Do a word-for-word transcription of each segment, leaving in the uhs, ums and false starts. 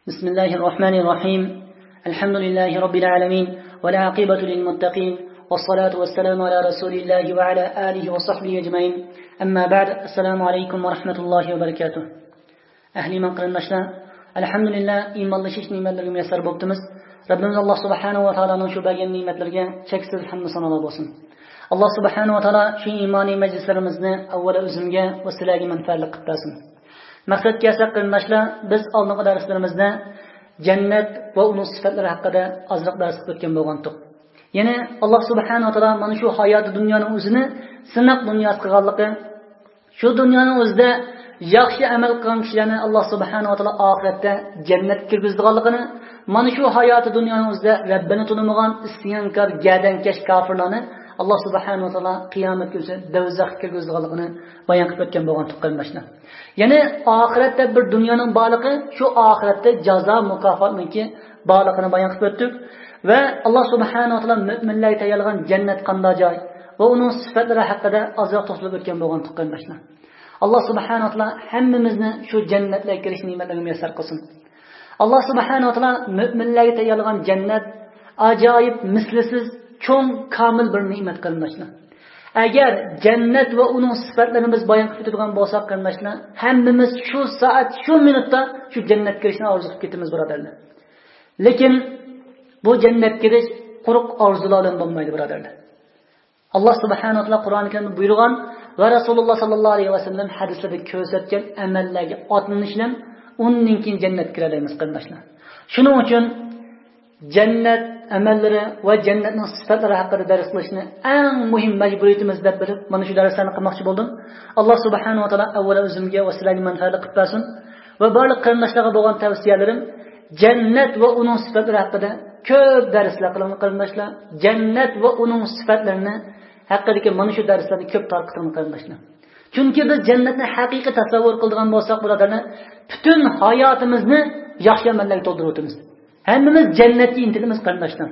بسم الله الرحمن الرحيم الحمد لله رب العالمين والعاقبة للمتقين والصلاة والسلام على رسول الله وعلى آله وصحبه أجمعين أما بعد السلام عليكم ورحمة الله وبركاته أهل من قرنشنا الحمد لله إيمان لشيش نعمة لكم يسر بوقتمز ربنا الله سبحانه وتعالى نشوباقي نعمة لكم شكسر الحمد صنع الله بوسن الله سبحانه وتعالى شيء إيماني مجلس رمزنا أول أزمجا وسلاقي منفعل قباسن maqsad kelsak qilmashlar biz oldingi darslarimizda jannat va uning sifatlari haqida ozroq dars o'tgan bo'lgandik. Ya'ni Alloh subhanahu va taolo mana shu hayot dunyoning o'zini sinaq dunyosi qilganligi, shu dunyoning o'zida yaxshi amal qilgan kishilarni Alloh subhanahu va taolo oxiratda jannatga kirgizganligini, mana shu hayot dunyoning o'zida Rabbini tunimagan isyonkor, gadankash kofirlarni Alloh subhanahu va taolo qiyomat kuni do'zaxga kirgizganligini bayon qilib o'tgan bo'lgandik qilmashlar. Ya'ni oxiratda bir dunyoning borligi, shu oxiratda jazo mukofotniki borligini bayon qilib o'tdik va Alloh subhanahu va taolo mu'minlarga tayyorlagan jannat qanday joy va uning sifatlari haqida ozroq to'xtalib o'tgan bo'lgandik qilmashlar. Alloh subhanahu va taolo hammamizni shu jannatlarga kirish ne'matlarini muyassar qilsin. Alloh subhanahu va taolo mu'minlarga tayyorlagan jannat ajoyib, mislsiz, cho'ng, komil bir ne'mat qilmashlar. Agar jannat va uning sifatlarini biz bayon qilib o'tgan bo'lsak qilmashlar, hammamiz shu soat, shu minutda shu jannatga kirishni orzu qilib ketamiz birodarlar. Lekin bu jannatga kirish quruq orzular bilan bo'lmaydi birodarlar. Alloh subhanahu va taolo Qur'oni Karimda buyurgan va Rasululloh sallallohu alayhi vasallam hadislarda ko'rsatgan amallarga otlanishdan undan keyin jannatga kiramiz qilmashlar. Shuning uchun jannat amallari va jannatning sifatlari haqida dars qilishni eng muhim majburiyatimiz deb bilib, mana shu darslarni qilmoqchi bo'ldim. Alloh subhanahu va taolo avvalo o'zimga va sizlarga manfaat qilib bersin va barliq qarindoshlarga bo'lgan tavsiyalarim jannat va uning sifatlari haqida ko'p darslar qiling qarindoshlar. Jannat va uning sifatlarini haqidagi mana shu darslarni ko'p tarqating qarindoshlar. Chunki biz jannatni haqiqiy tasavvur qilgan bo'lsak, birodarlar, butun hayotimizni yaxshi amallarga to'ldirib o'tamiz. Hammamiz jannatga intilamiz qarindoshlar.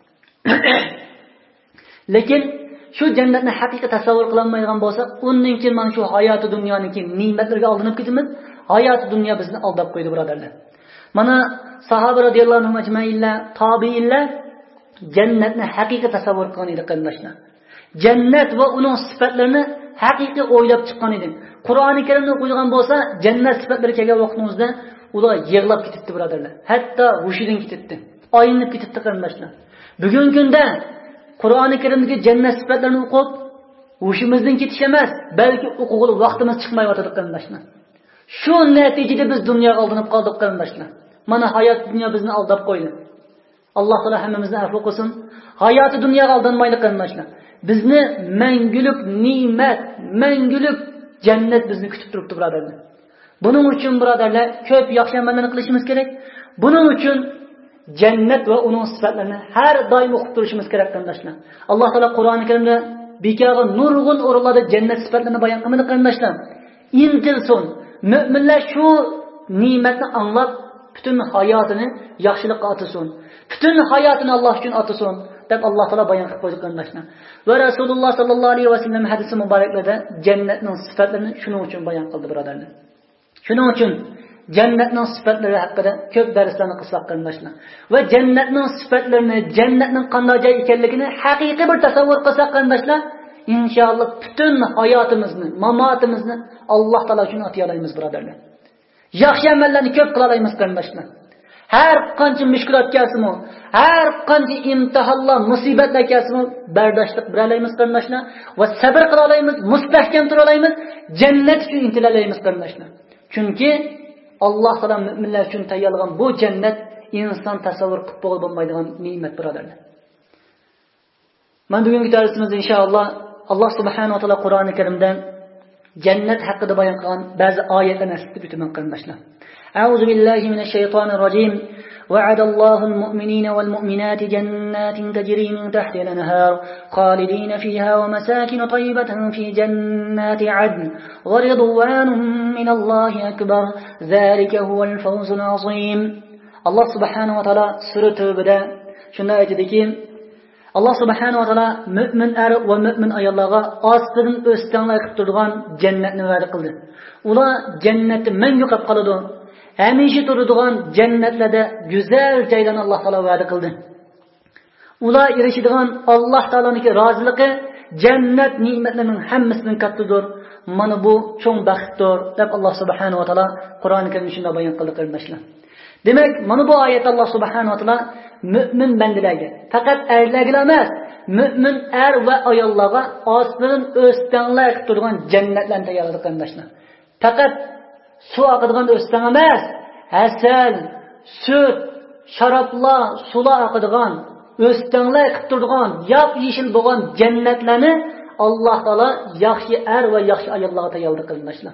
Lekin shu jannatni haqiqiy tasavvur qilolmaydigan bo'lsa, undan keyin mana shu hayoti dunyoniki ne'matlarga aldanib ketamiz. Hayoti dunyo bizni aldab qo'ydi birodarlar. Mana sahoba radhiyallohu anhum ajmainlar, tobiinlar jannatni haqiqiy tasavvur qilgan edi qarindoshlar. Jannat va uning sifatlarini haqiqiy o'ylab chiqqan edi. Qur'oni Karimni o'qigan bo'lsa, jannat sifatlari kelgan vaqtimizda ular yig'lab ketibdi birodarlar. Hatto hushidan ketibdi. Oyinib ketibdi qarindoshlar. Bugungi kunda Qur'oni Karimdagi jannat sifatlarini o'qib, hushimizdan ketish emas, balki o'qig'ili vaqtimiz chiqmay yotadi qarindoshlar. Shu natijada biz dunyoga aldanib qoldik qarindoshlar. Mana hayot dunyo bizni aldab qo'ydi. Alloh taolo hammamizni afv qilsin. Hayoti dunyoga aldanmaydi qarindoshlar. Bizni mangulik ne'mat, mangulik jannat bizni kutib turibdi birodarlar. Buning uchun birodarlar ko'p yaxshi amallarni qilishimiz kerak. Buning uchun jannat va uning sifatlarini har doim o'qib turishimiz kerak qarindoshlar. Alloh taolo Qur'oni Karimda bekaga nurg'un o'rinlarda jannat sifatlarini bayon qildi qarindoshlar. Intilsin, mu'minlar shu ne'matni anglab butun hayotini yaxshilikqa otasin. Butun hayotini Alloh uchun otasin deb Alloh taolo bayon qilib qo'ydi qarindoshlar. Va Rasululloh sallallohu alayhi vasallam hadisi muboraklarida jannatning sifatlarini shuning uchun bayon qildi birodarlar. Shuning uchun jannatning sifatlari haqida ko'p darslarni qilsak qarindoshlar va jannatning sifatlarini, jannatning qanday joy ekanligini haqiqiy bir tasavvur qilsak qarindoshlar, inshaalloh butun hayotimizni, mamotimizni Alloh taolo uchun o'tay olamiz birodarlar. Yaxshi amallarni ko'p qila olamiz qarindoshlar. Har qancha mushkulot kelsa-mu, har qancha imtihonlar, musibatlar kelsa-mu, bardoshlik qila olamiz qarindoshlar va sabr qila olamiz, mustahkam tura olamiz, jannat uchun intila olamiz qarindoshlar. Chunki Alloh taolo mu'minlar uchun tayyorlagan bu jannat inson tasavvur qilib bo'lib bo'lmaydigan ne'mat birodarlar. Mana bugungi darsimizda inshaalloh Alloh subhanahu va taolo Qur'oni Karimda jannat haqida bayon qilgan ba'zi oyatlarni eslatib o'taman qarindoshlar. A'udhu billahi minash shaytonir rojim. وعد الله المؤمنين والمؤمنات جنات تجري من تحتها الأنهار خالدين فيها ومساكن طيبة في جنات عدن ورضوان من الله أكبر ذلك هو الفوز العظيم. الله سبحانه وتعالى سورة البدا شنو aytadiki, Allah subhanahu wa ta'ala mu'min er va mu'min ayollarga ostidan o'stanlar qilib turgan jannatni va'da qildi. Ular jannatni mangu qilib qoladi. hamisha turadigan jannatlarda go'zal joylarni Alloh taolo va'da qildi. Ular erishadigan Alloh taoloning roziligi jannat ne'matlarining hammasidan kattadir. Mana bu cho'ng baxtdir deb Alloh subhanahu va taolo Qur'oni Karimda shunday bayon qildi qarindoshlar. Demak, mana bu oyat Alloh subhanahu va taolo mu'min bandalarga, faqat erlarga emas, mu'min er va ayollarga ostidan o'stanlar turgan jannatlarni tayyorladi qarindoshlar. Faqat suv oqadigan o'stan emas, asal, sut, sharoblar, sular oqadigan o'stanlar qilib turgan, yop-yeshil bo'lgan jannatlarni Alloh taolo yaxshi er va yaxshi ayollarga tayyorladi qarindoshlar.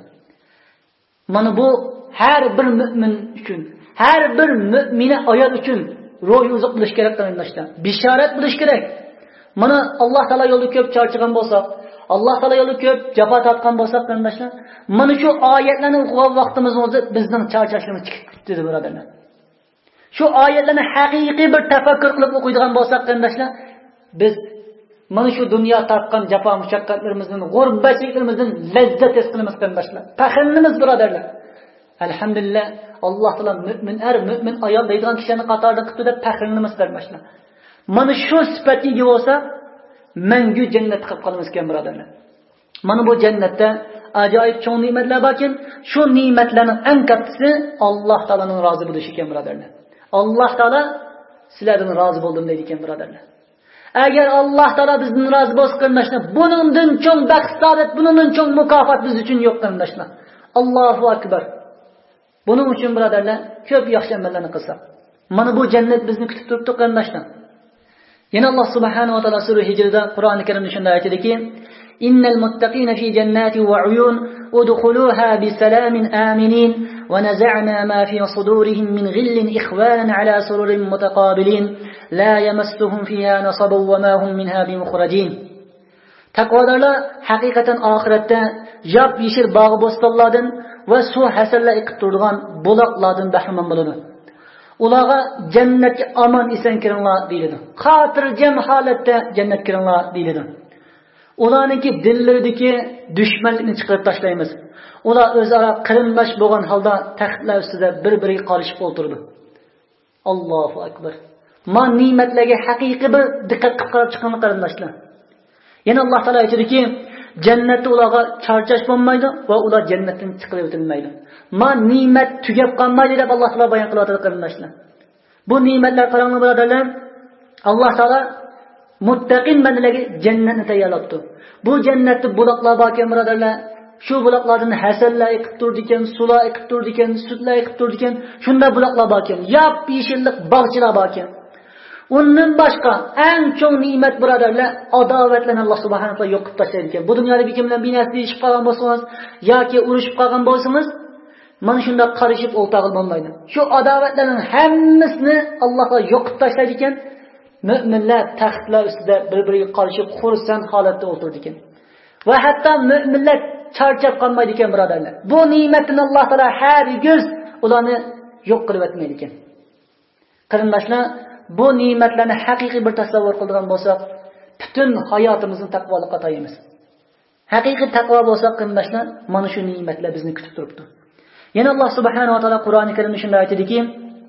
Mana bu har bir mu'min uchun, har bir mu'mina ayol uchun ro'y uzuq bo'lish kerak qarindoshlar. Bishorat bo'lish kerak. Mana Alloh taolo yo'lida ko'p charchagan bo'lsak, Alloh taolo yo'lida ko'p jafo tortgan bo'lsak qarindoshlar, mana shu oyatlarni o'qigan vaqtimizning o'zi bizning charchashimiz chiqib ketdi birodarlar. Shu oyatlarni haqiqiy bir tafakkur qilib o'qiydigan bo'lsak qarindoshlar, biz mana shu dunyo tortgan jafo mushaqqatlarimizdan, g'urbatchiligimizdan lazzat his qilamiz qarindoshlar. Faxrlanamiz birodarlar. Alhamdulillah, Alloh taolo mu'min er, mu'min ayol deydigan kishini qatorida qildi deb faxrlanamiz qarindoshlar. Mana shu sifatga ega bo'lsa, mangu jannat qilib qolamiz ekan birodarlar. Mana bu jannatda ajoyib cho'ng ne'matlar borkin, shu ne'matlarning eng kattasi Alloh taolaning rozi bo'lishi ekan birodarlar. Alloh taolo sizlardan rozi bo'ldim deydi ekan birodarlar. Agar Alloh taolo bizdan rozi bo'lsa qarindoshlar, buningdan cho'ng baxt, saodat, buningdan cho'ng mukofot biz uchun yo'q qarindoshlar. Allohu akbar. Buning uchun birodarlar, ko'p yaxshi amallarni qilsak, mana bu jannat bizni kutib turibdi qarindoshlar. Yana Alloh subhanahu va taolo sura Hijrda Qur'oni Karimda shunday aytadiki: "Innal muttaqina fi jannati wa 'uyun udkhuluha bi salamin aminin wa naza'na ma fi sudurihim min ghillin ikhwanan 'ala sururin mutaqabilin la yamassuhum fiha nasabun wa ma hum minha bimukhrajin." Taqvodorlar haqiqatan oxiratda yop yeshil bog' bo'stonlardan va suv hasallar iqib turgan buloqlardan bahramand bo'ladi. Ularga jannatga aman esen kiringlar deyiladi. Xotirjam holatda jannat kiringlar deyiladi. Ularningki dillaridagi dushmanlikni chiqarib tashlaymiz. Ular o'zaro qirindosh bo'lgan holda taxtlar ustida bir-biriga qarishib o'tirdi. Allohu akbar. Ma ne'matlarga haqiqiy bir diqqat qilib qarab chiqqan qarindoshlar. Yana Alloh taolo aytadiki, jannatda ularga charchash bo'lmaydi va ular jannatdan chiqib o'tilmaydi. Ma ne'mat tugab qolmaydi deb Alloh taolo bayon qilyapti qarindoshlar. Bu ne'matlar qaranglar birodarlar, Alloh taolo muttaqin bandalarga jannatni tayyorlabdi. Bu jannatda buloqlar bor ekan birodarlar. Shu buloqlardan hasallar iqib turdi ekan, sular iqib turdi ekan, sutlar iqib turdi ekan, shunda buloqlar bor ekan, yop-yeshillik bog'chilar bor ekan. Undan boshqa eng cho'ng ne'mat birodarlar, adovatlarni Alloh subhanahu va taolo yo'q qilib tashlaydi ekan. Bu dunyoda bir kim bilan binasizlashib qolgan bo'lsangiz yoki urushib qolgan bo'lsangiz, mana shunda qarishib o'ltag'il bo'lmaydi. Shu adovatlarning hammasini Alloh taolo yo'q qilib tashlaydi ekan. Mu'minlar taxtlar ustida bir-biriga qarishib xursand holatda o'tirdi ekan. Va hatto mu'minlar charchab qolmaydi ekan birodarlar. Bu ne'matni Alloh taolo hargiz ularni yo'q qilib o'tmaydi ekan. Qarindoshlar, bu ne'matlarni haqiqiy bir tasavvur qilgan bo'lsak, butun hayotimizni taqvolikqa tayamiz. Haqiqiy taqvo bo'lsa qarindoshlar, mana shu ne'matlar bizni kutib turibdi. Yana Alloh subhanahu va taolo Qur'oni Karimda shunday aytadiki,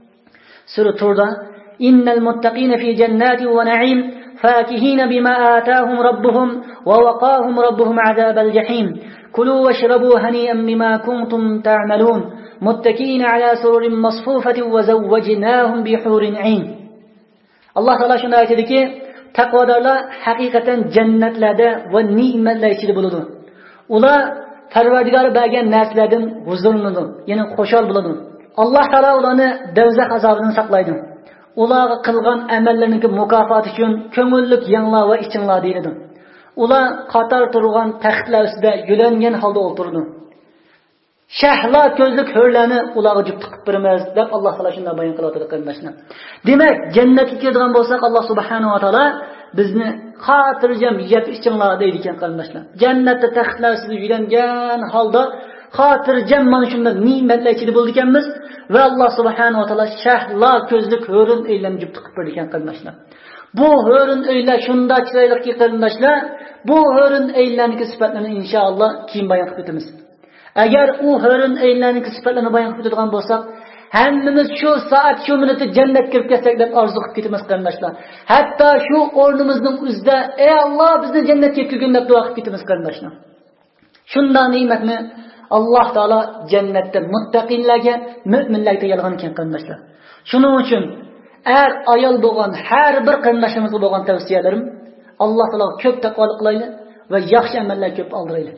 sura Turda: "Innal muttaqina fi jannatin wa na'im fakihina bima ataahum rabbuhum wa waqahum rabbuhum azabal jahim. Kulu washrabu hani'an bima kuntum ta'malun. Muttaqina ala sururin masfufatin wa zawwajnahum bihurin 'ain." Alloh taolo shunday aytadiki, taqvodorlar haqiqatan jannatlarda va ne'matlar ichida bo'ladi. Ular Parvardigori bergan narsalardan huzurlanadi, ya'ni xushal bo'ladi. Alloh taolo ularni do'zax azobidan saqlaydi. Ularga qilgan amallarining mukofoti uchun ko'ngillik yanglar va ichinlar deyiladi. Ular qator turgan taxtlar ustida yulangan holda o'tirdi. Shahlo ko'zlik hurlarni ularga juft qilib beramiz deb Alloh taolo shunday bayon qilyapti qarindoshlar. Demak, jannatga kiradigan bo'lsak, Alloh subhanahu va taolo bizni xotirjam yeb ichinglar deydi ekan qarindoshlar. Jannatda taxtlar ustida yulangan holda xotirjam mana shunday ne'matlar ichida bo'ldik ekanmiz va Alloh subhanahu va taolo shahlo ko'zlik hurun aylanib juft qilib berdi ekan qarindoshlar. Bu hurun o'ylar shunday chiroyli qarindoshlar, bu hurun aylanning sifatlarini inshaalloh keyin bayon qilib o'tamiz. Agar u hurun aylanning sifatlarini bayon qilib o'tadigan bo'lsak, hammamiz shu soat shu minutda jannatga kirib ketsak deb orzu qilib ketamiz qarindoshlar. Hatto shu o'rnimizning o'zida ey Alloh bizni jannatga kirgin deb duo qilib ketamiz qarindoshlar. Shunday ne'matni Alloh taolo jannatda muttaqinlarga, mu'minlarga yolg'on ekan qarindoshlar. Shuning uchun er ayol bo'lgan har bir qarindoshlarimizga bo'lgan tavsiyalarim Alloh taolo ko'p taqvolik qilaylik va yaxshi amallar ko'p oldiraylik.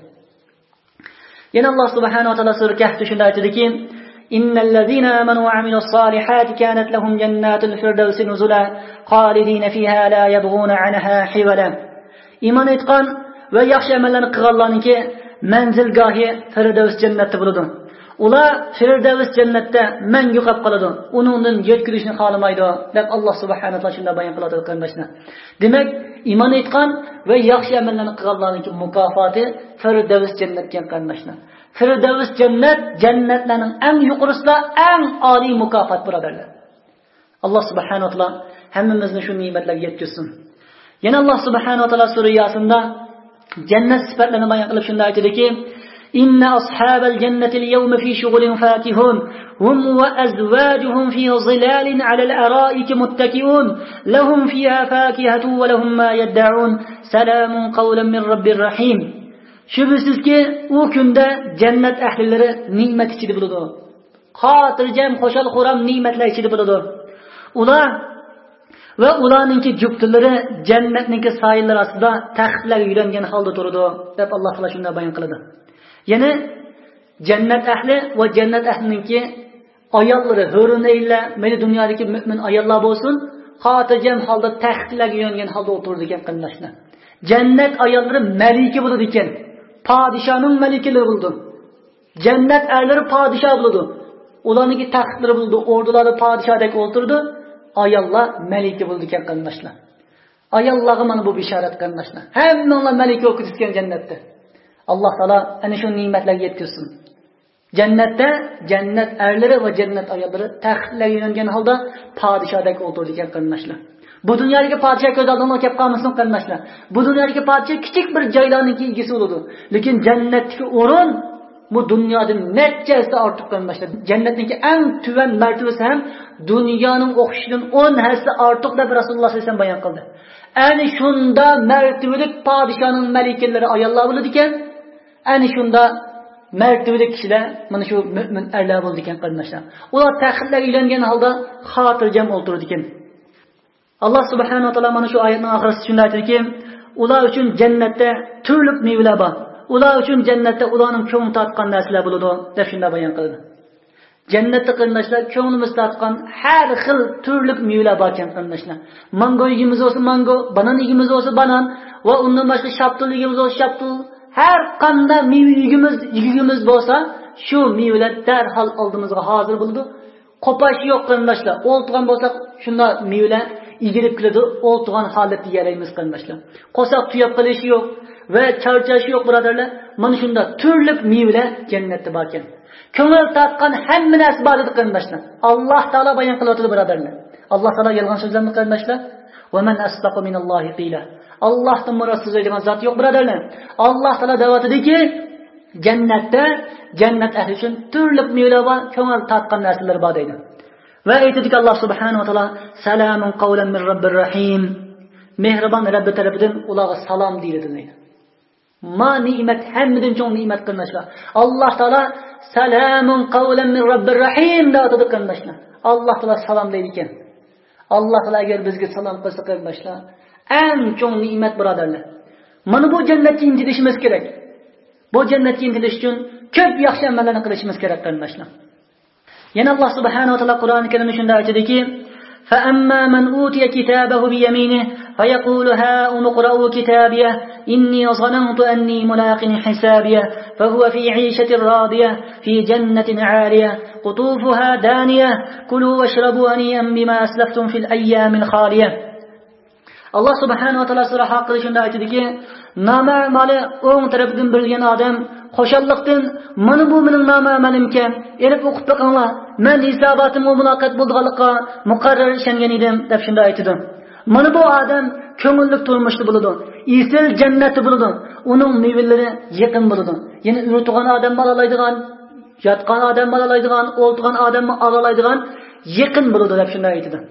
Yana Alloh subhanahu va taolo sura Kahfda shunday aytadiki: "Innal ladzina amanu va amilus solihati kanat lahum jannatul firdausi nuzula khalidina fiha la yabghuna anha hiwala." Iymon etgan va yaxshi amallarni qilganlarningki manzilgohi Firdavs jannati bo'ladi. Ular Firdavs jannatda mangu qolib qoladi. Uningdan yetkazishni xohlamaydi deb Alloh subhanahu va taolo shunda bayon qiladi qarindoshlar. Demak, iymon etgan va yaxshi amallarni qilganlarning mukofoti Firdavs jannatga qarindoshlar. Firdavs jannat jannatlarning eng yuqorisida eng oliy mukofot birodarlar. Alloh subhanahu va taolo hammamizni shu ne'matlarga yetkazsin. Yana Alloh subhanahu va taolo sura Yasinda jannat sifatlarini bayon qilib shunday aytadiki: "Inna ashabal jannati al-yawma fi shughulin fakihun, hum wa azwajuhum fi zilalin 'ala al-ara'iki muttaki'un, lahum fiha fakihatun wa lahum ma yad'un, salamun qawlan min rabbir rahim." Shubhisizki, u kunda jannat ahlilari ne'mat ichida bo'ladi. Xotirjam, xo'shal-xuram ne'matlar ichida bo'ladi. Ular va ularningki juftlari jannatning soyillari ostida taxtlarga yulangan holda turadi deb Alloh taolo shunday bayon qiladi. Ya'ni jannat ahli va jannat ahliningki ayollari, hurunaylar, mana dunyodagi mu'min ayollar bo'lsin, xotirjam holda taxtlarga yulangan holda o'tirdi ekan qarindoshlar. Jannat ayollari malika bo'ladi ekan. Podshoning malikalari bo'ldi. Jannat ahlilari podsho bo'ladi. Ularning taxtlari bo'ldi, o'rdilari podshodek o'tirdi. Ayollar malika bo'ldi ekan qarindoshlar. Ayollarga mana bu bishorat qarindoshlar. Hammalar malika o'tkazgan jannatda. Alloh taolo ana shu ne'matlarga yetkazsin. Jannatda jannat erlari va jannat ayollari taxtlarga yulangan holda podshodek o'tirdi ekan qarindoshlar. Bu dunyodagi podsho ko'z oldimga kelib qolmasin qarindoshlar. Bu dunyodagi podsho kichik bir joylarning egasi bo'ladi. Lekin jannatdagi o'rin bu dunyodan nechtasi ortiq qarindoshlar. Jannatning eng tuvan martabasi ham dunyoning o'xshishidan o'n hassa ortiq deb Rasululloh sollallohu alayhi vasallam bayon qildi. Ani shunda martabalik podshoning malikalari ayollar bo'ladi ekan. Ani shunda martabalik kishilar mana shu mu'min erlar bo'ldi ekan qarindoshlar. Ular taxtlarga uylangan holda xotirjam o'tirdi ekan. Alloh subhanahu va taolo mana shu oyatning oxirida shunday aytadiki: "Ular uchun jannatda turli mevalar bor. Ular uchun jannatda ularning ko'ngli tortgan narsalar bo'ladi" deb shunday bayon qildi. Jannatda qarindoshlar ko'nglimiz tortgan har xil turli mevalar bor ekan qarindoshlar. Mango yeyimiz bo'lsa mango, banan yeyimiz bo'lsa banan va undan boshqa shaptul yeyimiz bo'lsa shaptul, har qanday meva yeyimiz, yeyimiz bo'lsa, shu mevalar darhol oldimizga hozir bo'ladi. Qo'pash yo'q qarindoshlar. O'ltirgan bo'lsak, shunda mevalar egilib keladi, o'ltirgan holatda yaraymiz qarindoshlar. Qo'saq tuyab qilish yo'q va charchash yo'q birodarlar. Mana shunda turli mevalar jannatda bor ekan. Ko'ngil tortgan hamma narsa bor edi qarindoshlar. Alloh taolo bayon qilyapti birodarlar. Alloh taolo yolg'on so'zlarni qarindoshlar. Va man asdaqu minallohi qila. Allohdan murod so'zlaydigan zot yo'q birodarlar. Alloh taolo da'vatidagi jannatda jannat ahli uchun turli mevalar bor, ko'ngil tortgan narsalar bor deydi. Va aytadiki Alloh subhanahu va taolo: "Salamun qawlan min rabbir rahim." Mehribon Rabbi tarafidan ularga salom deyiladi deydi. Ma ne'mat hammadan cho'ng ne'mat qarindoshlar. Alloh taolo salamun qawlan min rabbir rahim deydi qarindoshlar. Alloh taolo salom deydi ekan. Alloh taolo agar bizga salom qilsa qarindoshlar, eng cho'ng ne'mat birodarlar. Mana bu jannatga intilishimiz kerak. Bu jannatga intilish uchun ko'p yaxshi amallarni qilishimiz kerak qarindoshlar. Yana Alloh subhanahu va taolo Qur'oni Karimda shunday aytadiki: "فأما من أوتي كتابه بيمينه فيقول هاؤم اقرءوا كتابيه إني ظننت أني ملاق حسابيه فهو في عيشة راضية في جنة عالية قطوفها دانية كلوا واشربوا هنيئا بما أسلفتم في الأيام الخالية." Alloh subhanahu va taolo sura haqida shunday aytadiki: "Noma'mali o'ng tarafdan bilgan odam xo'shallikdan mana bu mening noma'malimga erib o'qib boqinglar. Men hisobotimga muloqot bo'lganlikqa muqarrar ishongan edim" deb shunday aytdi. Mana bu odam ko'ngillik turmushda bo'ladi. Isil jannati bo'ladi. Uning mevalari yaqin bo'ladi. Ya'ni urutgan odam bo'laydigan yotgan odam olalaydigan, o'ltirgan odamni olalaydigan yaqin bo'ladi deb shunday aytdi.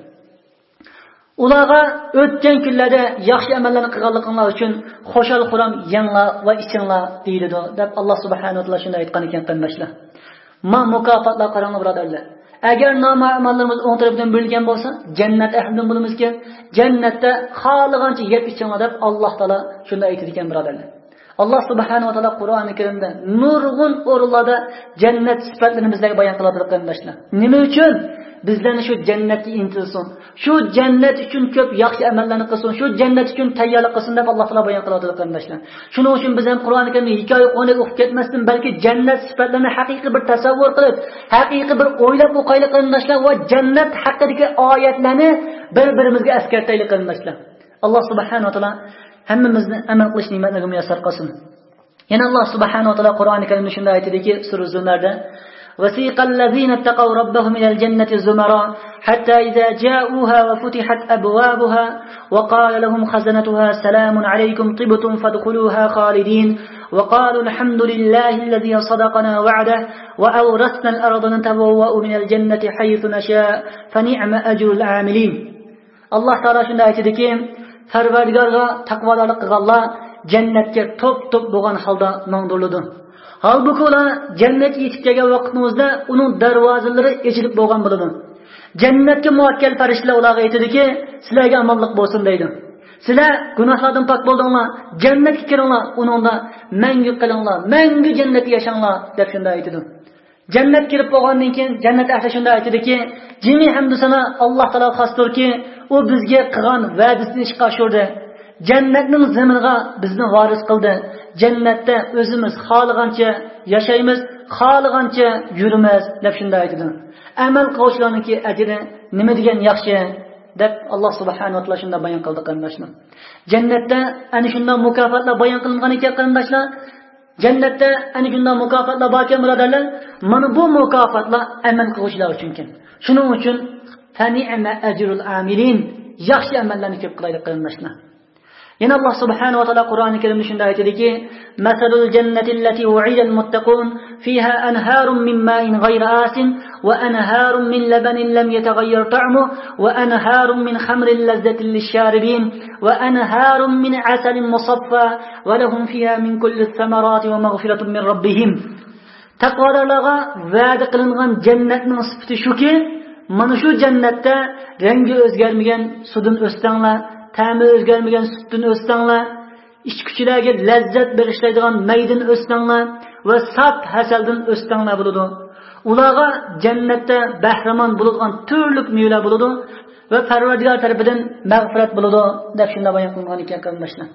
Ularga o'tgan kunlarda yaxshi amallarni qilganliginglar uchun xo'shal xuram yenglar va ichinglar deydi deb Alloh subhanahu va taolo shunday aytgan ekan qardoshlar. Ma mukofotlar qaranglar birodarlar. Agar nomu'minlarimiz o'ng tarafdan bo'lgan bo'lsa, jannat ahlidan bo'lamizki, jannatda xohlagancha yeb ichinglar deb Alloh taolo shunday aytdi ekan birodarlar. Allah subhanahu wa ta'ala Qur'oni Karimda nurg'un o'rinlarda jannat sifatlarini bizlarga bayon qiladi qardoshlar. Nima uchun? Bizlarni shu jannatga intilsin. Shu jannat uchun ko'p yaxshi amallarni qilsin. Shu jannat uchun tayyorlik qilsin deb Alloh taolo bayon qiladi qardoshlar. Shuning uchun biz ham Qur'oni Karimni hikoya o'qib o'qib ketmasdan, balki jannat sifatlarini haqiqiy bir tasavvur qilib, haqiqiy bir o'ylab o'qaylik qardoshlar va jannat haqidagi oyatlarni bir-birimizga eskartaylik qardoshlar. Alloh subhanahu wa ta'ala hammamizni amal qilish ne'matlariga muyassar qilsin. Yana Alloh subhanahu wa ta'ala Qur'oni Karimda shunday aytadiki, sura Az-Zumarda: وَسِيقَ الَّذِينَ اتَّقَوْا رَبَّهُمْ إِلَى الْجَنَّةِ زُمَرًا حَتَّى إِذَا جَاءُوهَا وَفُتِحَتْ أَبْوَابُهَا وَقَالَ لَهُمْ خَزَنَتُهَا سَلَامٌ عَلَيْكُمْ طِبْتُمْ فَادْخُلُوهَا خَالِدِينَ وَقَالُوا الْحَمْدُ لِلَّهِ الَّذِي صَدَقَنَا وَعْدَهُ وَأَوْرَثْنَا الْأَرْضَ نَتَبَوَّأُ مِنَ الْجَنَّةِ حَيْثُ نَشَاءُ فَنِعْمَ أَجْرُ الْعَامِلِينَ. Alloh taolo shunday aytadiki, Parvardigorga taqvodorlik qilganlar jannatga top-top bo'lgan holda mangdiriladi. Halbuki ular jannatga yetib kelgan vaqtimizda uning darvozalari ochilib bo'lgan bo'ladi. Jannatga muvakkal farishtalar ularga aytadiki, sizlarga omonlik bo'lsin deydi. Sizlar gunohlardan pok bo'ldinglar, jannatga kiringlar, uningda mangu qilinglar, mangu jannatda yashanglar deb shunday aytadi. Jannat kirib bo'lgandan keyin jannat ahli shunday aytadiki, jami hamdu sana Alloh taolo xosdirki, u bizga qilgan va'dasini ishga oshirdi. Jannatning zaminiga bizni voris qildi. Jannatda o'zimiz xohlagancha yashaymiz, xohlagancha yurimiz deb shunday aytdi. Amal qiluvchilarningki ajri nima degan yaxshi deb Alloh subhanahu va taolo shunday bayon qildi qardoshlar. Jannatda ana shunday mukofotlar bayon qilingan ekan qardoshlar. Jannatda ana shunday mukofotlar bor ekan birodarlar. Mana bu mukofotlar amal qiluvchilar uchun ekan. Shuning uchun fani'ma ajrul amilin, yaxshi amallarni ko'p qilaylik qardoshlar. Yana Alloh subhanahu va taolo Qur'oni Karimda shunday aytadiki, "Masalul jannati allati wu'ida al-muttaqun fiha anharun min ma'in ghayri asin wa anharun min labanin lam yataghayyar ta'muhu wa anharun min khamrin lazzatin lish-sharibin wa anharun min 'asalin musaffa wa lahum fiha min kulli ath-thamarati wa maghfiratun min rabbihim." Taqvodorlarga va'da qilingan jannatning sifati shuki, mana shu jannatda rangi o'zgarmagan suvdan o'stanglar, ta'mi o'zgarmagan sutdan o'stanglar, ichkichilarga lazzat berishlaydigan maydan o'stanglar va saf hasaldan o'stanglar bo'ladi. Ularga jannatda bahramon bo'ladigan turli mevalar bo'ladi va Parvardigor tarafidan mag'firat bo'ladi deb shunday bayon qilingan ekan qardoshlar.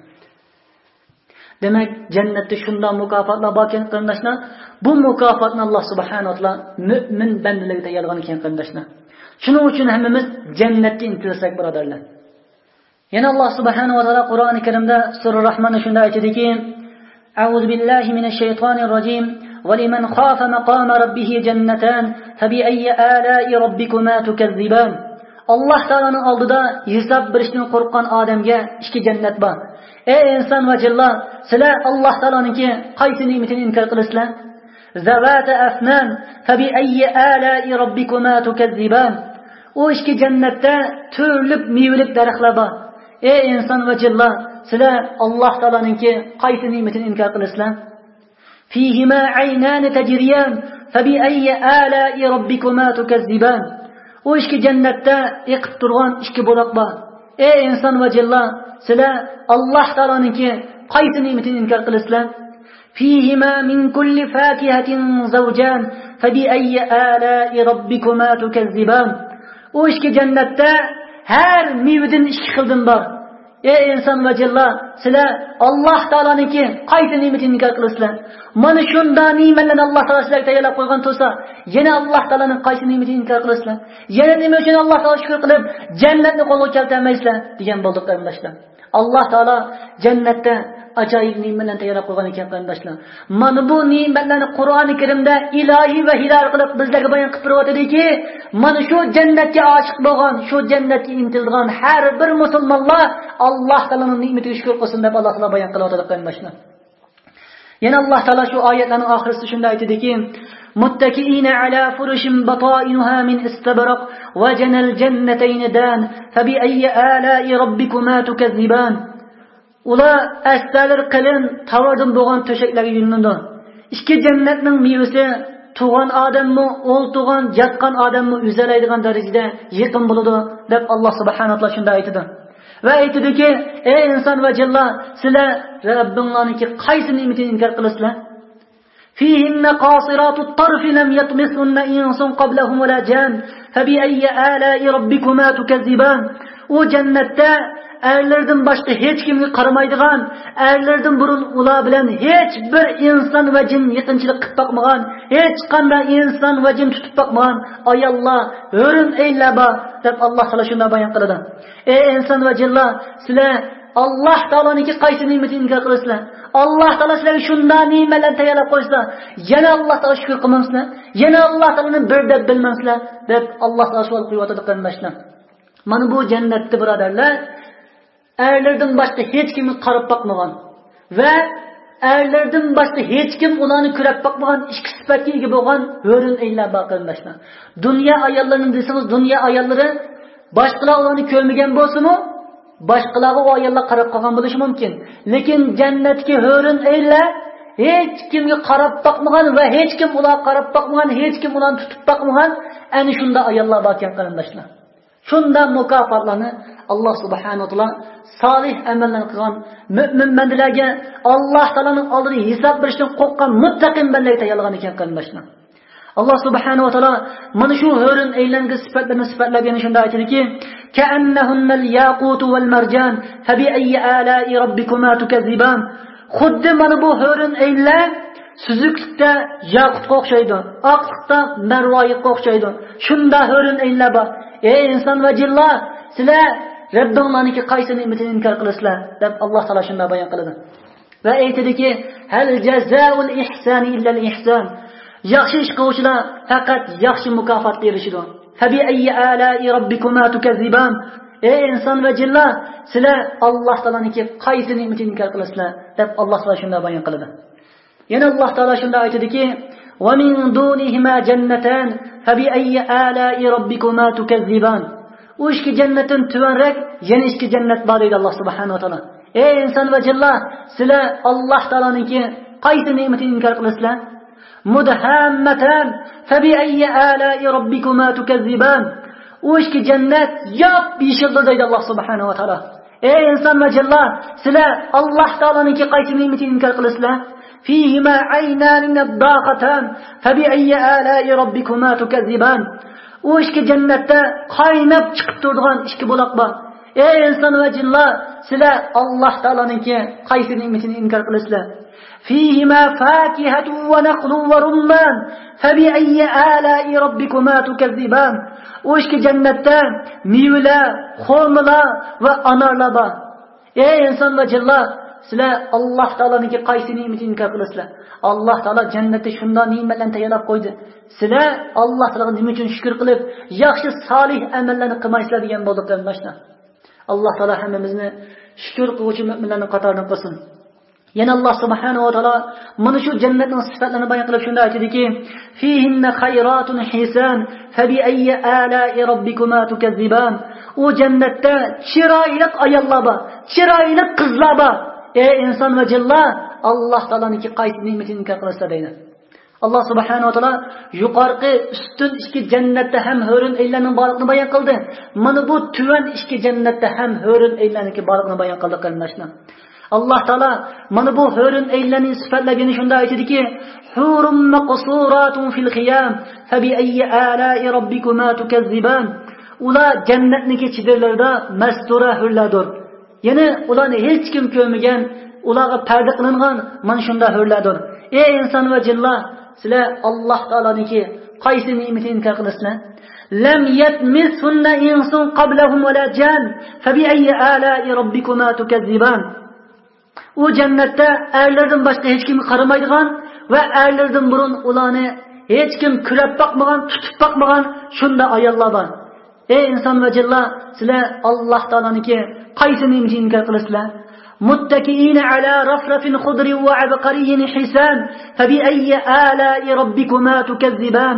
Demak, jannatda shunday mukofotlar bor ekan qardoshlar. Bu mukofotni Alloh subhanahu va taolo mu'min bandalarga tayyorlagan ekan qardoshlar. Shuning uchun hammamiz jannatga intilsak birodarlar. Yana Alloh subhanahu va taolo Qur'oni Karimda sura Rahmonda shunday aytadiki, "A'udhu billahi minash shaytonir rojim va liman khafa maqama rabbih jannatan fabi ayyi ala'i rabbikuma tukazziban." Alloh taolaning oldida hisob berishdan qo'rqqan odamga ikki jannat bor. Ey inson va jinlar, sizlar Alloh taolaninki qaysi ne'matini inkor qilasizlar? Zavata afnan fabi ayyi ala'i rabbikuma tukazziban. O ikki jannatda turli mevali daraxtlar bor. Ey inson va jinlar, sizlar Alloh taolaninki qaysi ne'matini inkor qilasizlar? Fihima aynan tajriyan fabi ayyi ala'i rabbikuma tukazziban. O ikki jannatda iqib turgan ikki buloq bor. Ey inson va jinlar, sizlar Alloh taolaninki qaysi ne'matini inkor qilasizlar? Fihima min kulli fakihatin zawjan fabi ayyi ala'i rabbikuma tukazziban. O ikki jannatda har mevadan ikki xildan bor. Ey inson va jinlar, sizlar Alloh taolaninki qaysi ne'matini inkor qilasizlar? Mana shunda ne'matlarni Alloh taolo sizlarga tayyorlab qo'ygan bo'lsa, yana Alloh taolaning qaysi ne'matini inkor qilasizlar? Yana nima uchun Alloh taolo shukr qilib jannatni qo'lga keltirmaysizlar degan bo'ldik qardoshlar. Alloh taolo jannatda ajoyib ne'matlarni tayyorlab qo'ygan ekan qardoshlar. Mana bu ne'matlarni Qur'oni Karimda ilohiy vahiylari qilib bizlarga bayon qilib turibdiki, mana shu jannatga oshiq bo'lgan, shu jannatga intilgan har bir musulmonlar Alloh taolaning ne'matiga shukr qilsin deb Alloh taolo bayon qilyapti qardoshlar. Yana Alloh taolo shu oyatlarning oxirida shunday aytadiki, متكئين على فرش بطائنها من استبرق وجنى الجنتين دان فبأي آلاء ربكما تكذبان. Ular astalar qilin tavardan bo'lgan to'shaklarga yulinadi. Ikki jannatning mevasi tug'an odammi, o'l tug'an, yatgan odammi uzalaydigan darajada yaqin bo'ladi deb Alloh subhanahu va taolo shunda aytadi. Va aytadiki, ey inson va jinlar, sizlar Rabbinglarniki qaysi ne'matini inkor qilasizlar? فيهن قاصرات الطرف لم يطمثهن إنس قبلهم ولا جان فبأي آلاء ربكما تكذبان. O cennette erlerden başka hiç kimga qaramaydigan, erlerden burun ular bilan hech bir inson va jin yaqinchilik qilib boqmagan, hech qanday inson va jin tutib boqmagan ayollar o'rin eylaba deb Alloh taolo shunday bayon qiladi. Ey inson va jinlar, sizlar Alloh taoloniki qaysi ne'matini inkor qilasizlar? Alloh taolo sizlarga shunday ne'matlar tayyorlab qo'ysa, yana Alloh taolo shukr qilmaysizlar, yana Alloh taoloni bir deb bilmaysizlar deb Alloh taolo savol qo'yotadi qarindashlar. Mana bu jannatda birodarlar, erlerden başka hiç kimi qarab bakmagan ve erlerden başka hiç kim ularni ko'rib bakmagan ikki sifatga ega bo'lgan hurun eylar baqirmashlar. Dünya ayollarning desangiz, dünya ayollari boshqalar ularni ko'rmagan bo'lsa-mu, boshqalarga o ayollar qarab qolgan bo'lishi mumkin. Lekin jannatga hurun eylar hech kimga qarab bakmagan ve hech kim ularga qarab bakmagan, hech kim ularni tutib bakmagan ana shunda ayollar bor ekan qarindashlar. Shunda mukofotlarni Alloh subhanahu va taolo solih amallar qilgan mu'min bandalarga Alloh taolaning oldida hisob berishdan qo'rqqan muttaqin bandalarga tayyorlagan ekan qarindashlar. Alloh subhanahu va taolo mana shu hurun aylangan sifatlarni sifatlab yana shunda aytadiki, ka'annahunnal yaqutu wal marjan fabi ayyi ala'i rabbikuma tukazziban. Xuddi mana bu hurun aylar suzuklikda yaqutga o'xshaydi, oqlikda marvoyitga o'xshaydi. Shunda hurun aylar bor. Ey inson va jinlar, sizlar Rabbinglarniki qaysi ne'matini inkor qilasizlar deb Alloh taolo shunda bayon qiladi. Va aytadiki, hal jazaa'ul ihsani illa al ihsan. Yaxshi ish qiluvchilar faqat yaxshi mukofotga erishadi. Fabi ayyi ala'i rabbikuma tukazziban. Ey inson va jinlar, sizlar Alloh taoloniki qaysi ne'matini inkor qilasizlar deb Alloh taolo shunda bayon qiladi. Yana Alloh taolo shunda aytadiki, va min dunihima jannatan fabi ayyi ala'i rabbikuma tukazziban. O ikki jannatdan tuvanrak yana ikki jannat bor deydi Alloh subhanahu va taolo. Ey inson va jinlar, sizlar Alloh taoloniki qaysi ne'matini inkor qilasizlar? Mudhammatan fabi ayyi ala'i rabbikuma tukazziban. O ikki jannat yop yeshildir deydi Alloh subhanahu va taolo. Ey inson va jinlar, sizlar Alloh taoloniki qaysi ne'matini inkor qilasizlar? فيهما عينان نضاقتان فبأي آلاء ربكما تكذبان. O ikki jannatda qaynab chiqib turgan ikki buloq bor. Ey inson va jinlar, sizlar Alloh taoloninki qaysi ne'matini inkor qilasizlar? Fihima fakihatun va naqlun va rumman fabi'ayyi ala'i rabbikuma tukazziban. O ikki jannatda mevalar, xurmolar va anorlar bor. Ey inson va jinlar, sizlar Alloh taoloninki qaysi ne'matini inkor qilasizlar? Alloh taolo jannatda shunday ne'matlarni tayyorlab qo'ydi. Sizlar Alloh taologa nima uchun shukr qilib, yaxshi solih amallarni qilmaysizlar degan bo'ldik qarindashlar. Alloh taolo hammamizni shukr qiluvchi mu'minlarning qatoridan qilsin. Yana Alloh subhanahu va taolo mana shu jannatning sifatlarini bayon qilib shunda aytadiki, fihinna khayratun hisan fabi ayyi ala'i rabbikuma tukazziban. O jannatda chiroyli ayollar bor, chiroyli qizlar bor. Ey inson va jinlar, Alloh taoloninki qaysi ne'matini inkor qilasizlar deydi. Alloh subhanahu va taolo yuqorqi ustun ikki jannatda ham hurun eylarning borligini bayon qildi. Mana bu tuvan ikki jannatda ham hurun eylarniki borligini bayon qildi qarindashlar. Alloh taolo mana bu hurun eylarning sifatlagini shunda aytadiki, hurum maqsuratun fil khiyam fabi ayyi ala'i rabbikuma tukazziban. Ular jannatniki chidirlarda mastura hurlardir. Yana ularni hech kim ko'rmagan, ularga parda qilingan mana shunda hurlardir. Ey inson va jinlar, sizlar Alloh taoloniki qaysi ne'matini inkor qilasizlar? Lam yatmisunna insun qablahum wala jan fabi ayyi ala'i rabbikuma tukazziban. U jannatda erlardan boshqa hech kim qaramaydigan va erlardan burun ularni hech kim ko'rib boqmagan, tutib boqmagan shunda ayollar bor. Ey inson va jinlar, sizlar Alloh taoloniki qaysi ne'matini inkor qilasizlar? متكئين على رفرف خضر وعبقري حسان فبأي آلاء ربكما تكذبان.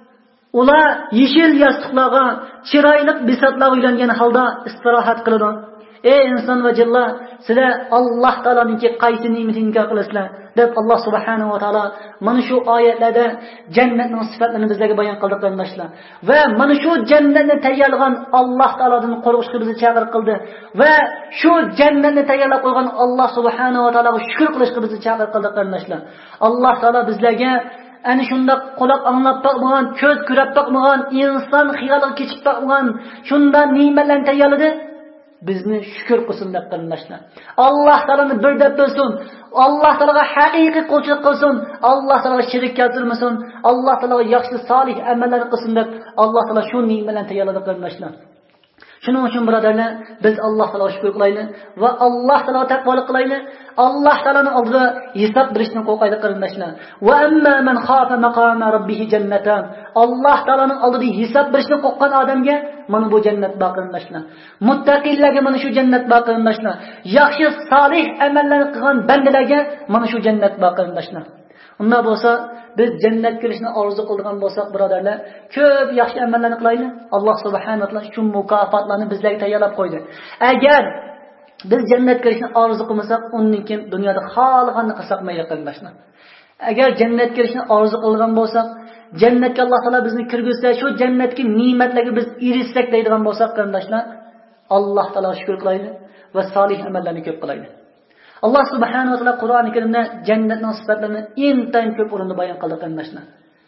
Ular yeşil yastıqlarga, chiroylik bisatlarga uylangan holda istirohat qiladi. Ey inson va jinlar, sizlar Alloh taoloning qaysi ne'matini inkor qilasizlar? deb Alloh subhanahu va taolo mana shu oyatlarda jannatning sifatlarini bizlarga bayon qildi qardoshlar. Va mana shu jannatni tayyorlagan Alloh taolodan qo'rqishga bizni chaqir qildi va shu jannatni tayyorlab qo'ygan Alloh subhanahu va taologa shukr qilishga bizni chaqir qildi qardoshlar. Alloh taolo bizlarga ana shunda quloq anglab boqmagan, ko'z ko'rib boqmagan, inson xiyoliga kechib boqmagan shunda ne'matlarni tayyorladi. Bizni shukr qilsin deb qardoshlar. Alloh taolani bir deb bilsin. Alloh taologa haqiqiy qo'lchilik qilsin. Alloh taologa shirik keltirmasin. Alloh taologa yaxshi solih amallar qilsin deb Alloh taolo shu ne'matlarni tayyorladi qardoshlar. Shuning uchun birodarlar, biz Alloh taologa shukr qilaylik va Alloh taologa taqvolik qilaylik. Alloh taolaning oldida hisob berishdan qo'rqaylik qardoshlar. Va amma man khafa maqama rabbih jannatan. Alloh taolaning oldida hisob berishdan qo'rqqan odamga mana bu jannat bor qardoshlar. Muttaqillarga mana shu jannat bor qardoshlar. Yaxshi solih amallar qilgan bandalarga mana shu jannat bor qardoshlar. Unda bo'lsa, biz jannat kirishni orzu qilgan bo'lsak, birodarlar, ko'p yaxshi amallarni qilaylik. Alloh subhanahu va taolo shu mukofotlarni bizlarga tayyorlab qo'ydi. Agar biz jannat kirishni orzu qilmasak, undan keyin dunyoda xohlaganini qilsak mayli qardoshlar. Agar jannat kirishni orzu qilgan bo'lsak, jannatga Alloh taolo bizni kirgizsa, shu jannatga ne'matlarga biz erishsak deydigan bo'lsak qardoshlar, Alloh taologa shukr qilaylik va solih amallarni ko'p qilaylik. Allah subhanahu wa ta'ala Qur'oni Karimda jannatning sifatlarini intan ko'p o'rinda bayon qildi qardoshlar.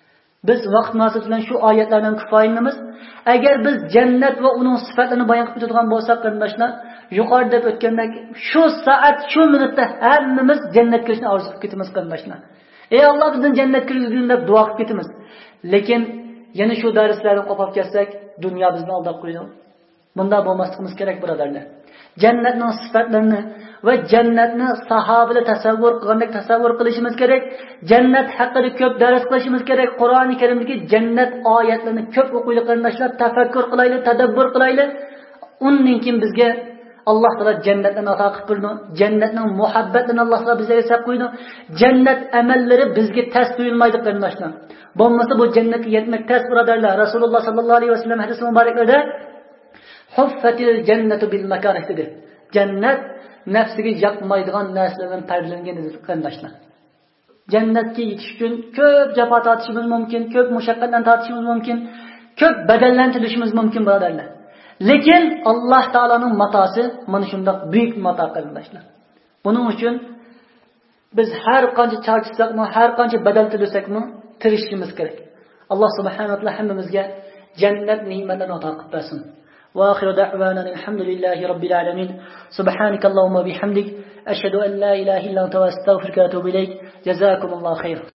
Biz vaqt munosabati bilan shu oyatlardan kifoyalanamiz. Agar biz jannat va uning sifatlarini bayon qilib o'tadigan bo'lsak qardoshlar, yuqorida o'tgandek shu soat, shu minutda hammamiz jannatga kirishni orzu qilib ketamiz qardoshlar. Ey Alloh, bizni jannatga kirgizgin deb duo qilib ketamiz. Lekin yana shu darslarni qo'pab kelsak, dunyo bizni aldab qo'yadi. Bunda bo'lmasligimiz kerak birodarlar. Jannatning sifatlarini va jannatni sahobalar tasavvur qilgandek tasavvur qilishimiz kerak. Jannat haqida ko'p dars qilishimiz kerak. Qur'oni Karimdagi jannat oyatlarini ko'p o'qiylik qardoshlar, tafakkur qilaylik, tadabbur qilaylik. Undan keyin bizga Alloh taolo jannatni ato qilib qo'ydi. Jannatning muhabbatini Alloh taolo bizga sab qo'ydi. Jannat amallari bizga tas tuyulmaydi qardoshlar. Bo'lmasa bu jannatga yetmak tas birodarlar. Rasululloh sallallohu alayhi vasallam hadis muboraklarida huffatil jannatu bil makarih dedi. Jannat nafsiga yoqmaydigan narsalardan parlangan dedi qardoshlar. Jannatga yetish uchun ko'p jafo tortishimiz mumkin, ko'p mushaqqatlarni tortishimiz mumkin, ko'p badallarni to'lashimiz mumkin birodarlar. Lekin Alloh taolaning matosi mana shunday buyuk mato qardoshlar. Buning uchun biz har qancha charchsakmi, har qancha badal to'lasakmi, tirishishimiz kerak. Alloh subhanahu va taolo hammamizga jannat ne'matlarini ato qilib bersin. وآخر دعوانا الحمد لله رب العالمين سبحانك اللهم وبحمدك أشهد أن لا إله إلا أنت وأستغفرك وأتوب إليك جزاكم الله خير.